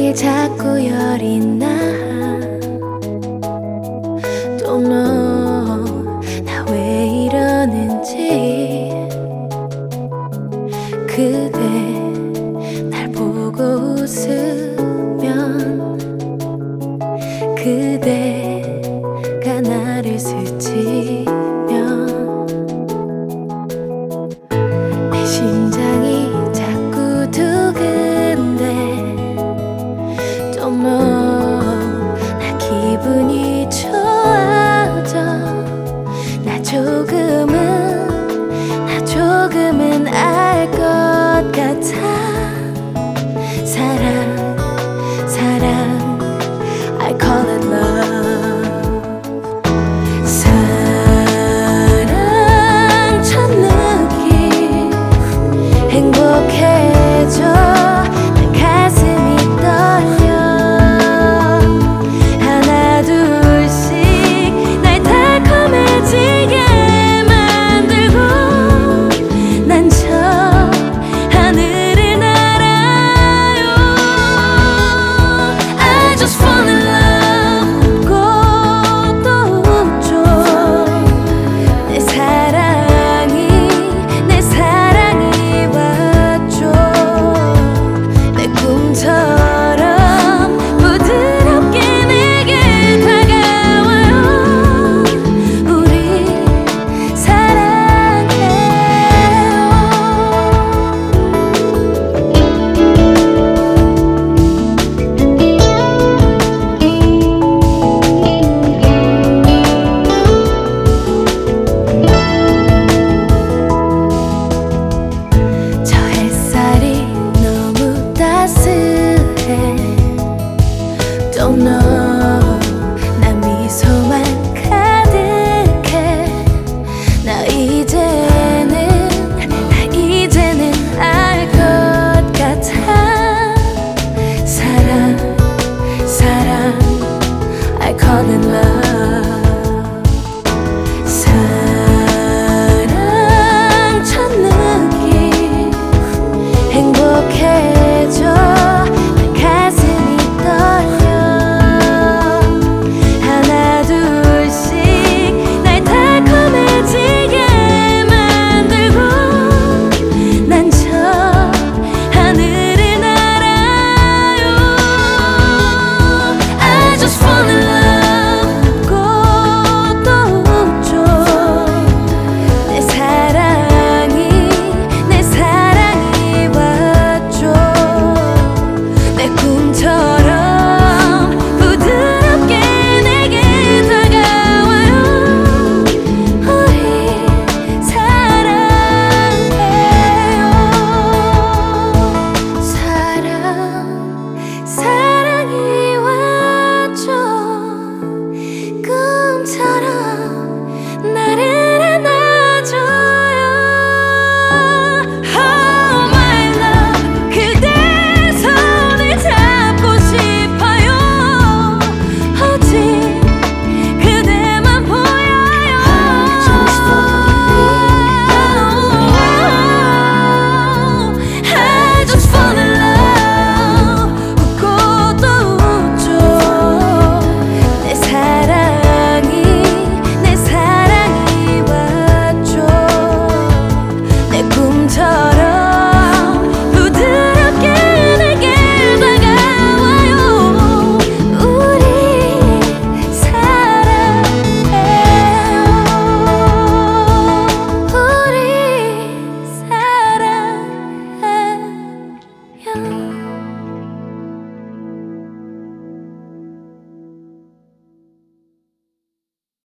길 자꾸 열이 나. Don't know 나 왜 이러는지. 그대 날 보고 웃으면 그대가 나를 스치면 내 심장이 자꾸 두근대. Don't know 나 기분이 좋아져. 나 조금은 알 것 같아. 사랑 I call it love. 사랑 첫 느낌 행복해져. 난 가슴이 떨려. 하나 둘씩 날 달콤해지게 만들고 난 저 하늘을 날아요. I just fall in love. 꽃도 웃죠. 내 사랑이 왔죠. 내 꿈처럼 부드럽게 내게 다가와요. 우리 사랑해요. 저 햇살이 너무 따스해. Don't know 나 미소만 가득해. 나 이제는 알 것 같아. 사랑 I call it love. 사랑 첫 느낌 행복해.